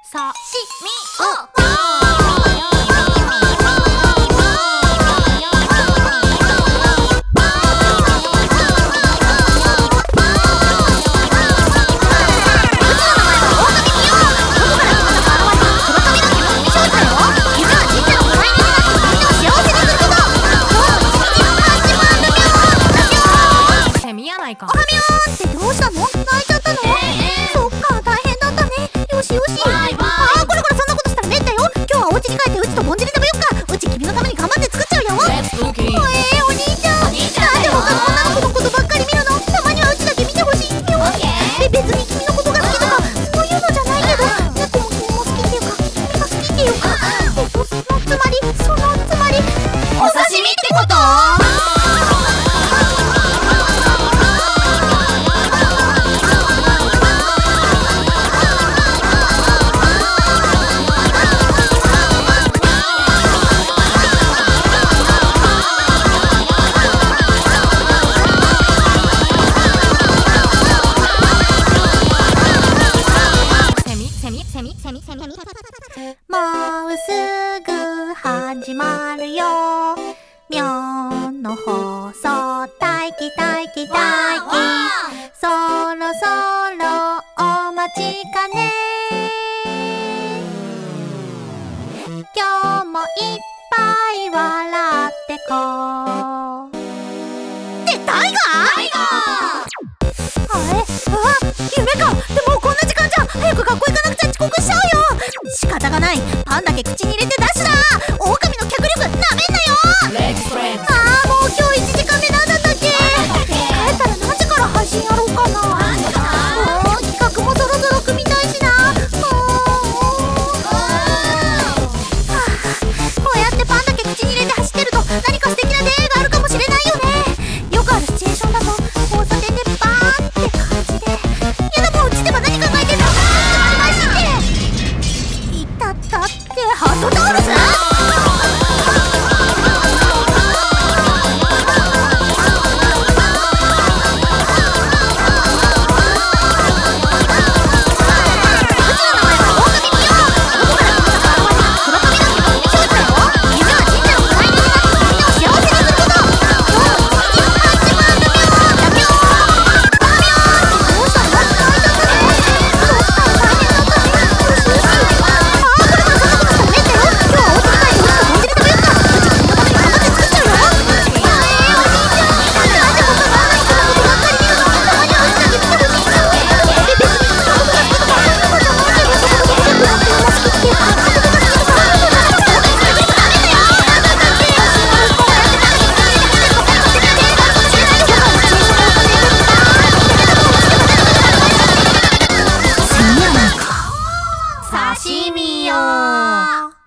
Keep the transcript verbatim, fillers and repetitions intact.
さしみセミやないか。 おはみょーんってどうしたの？泣いちゃったの？そっか、大変だったね。よしよし。あー、これこれ、そんなことしたらめったよ。今日はお家に帰ってうちとぼんじり食べよっか。うち君のために頑張って作っちゃうよ。えー、お兄ちゃん。なんで他の女の子のことばっかり見るの？たまにはうちだけ見てほしいよ。え、別に君のことが好きとかそういうのじゃないけど、猫も君も好きっていうか、君が好きっていうか、えっとそのつまり、そのつまりお刺身ってこと？ もうすぐ始まるよ。妙の放送待機待機待機。そろそろお待ちかね。今日もいっぱい笑ってこう。ってタイガー？タイガー！あれ？あ、夢か。でもこんな時間じゃ早く学校行かなくちゃ遅刻しちゃうよ。仕方がない。パンだけ口に入れてダッシュだ。狼の脚力なめんなよ。あー、もう今日いちじかんめなんだったっけ？帰ったら何時から配信やろうかな。もう企画もそろそろ組みたいしな。こうやってパンだけ口に入れて走ってると何か素敵な出会いがあるかもしれないよね。よくあるシチュエーションだと交差点でバーンって感じで、いやでもうちでは何考えてんだ。いたたってハトタオルス？刺身よー。